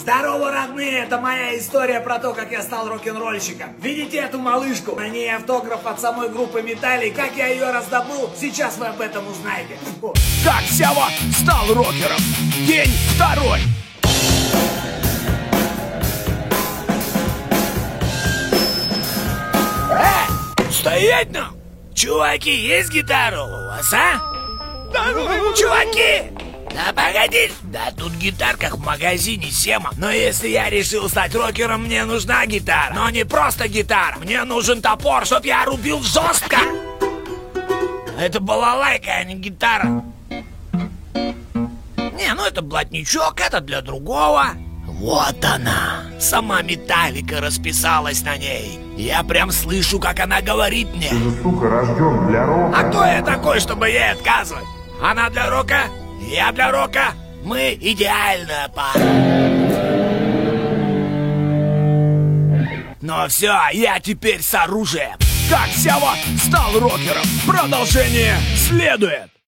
Здорово, родные! Это моя история про то, как я стал рок-н-ролльщиком. Видите эту малышку? На ней автограф от самой группы Металлик. Как я ее раздобыл, сейчас вы об этом узнаете. Как Сява стал рокером. День второй. Стоять нам! Чуваки, есть гитара у вас, а? Чуваки! Да погоди! Да тут гитар как в магазине Сема. Но если я решил стать рокером, мне нужна гитара. Но не просто гитара. Мне нужен топор, чтоб я рубил жестко. Это балалайка, а не гитара. Не, ну это блатничок, это для другого. Вот она, сама Металлика расписалась на ней. Я прям слышу, как она говорит мне. Ты же, сука, рожден для рока. А кто я такой, чтобы ей отказывать? Она для рока, я для рока. Мы идеальная пара. Ну все, я теперь с оружием. Как Сява стал рокером. Продолжение следует.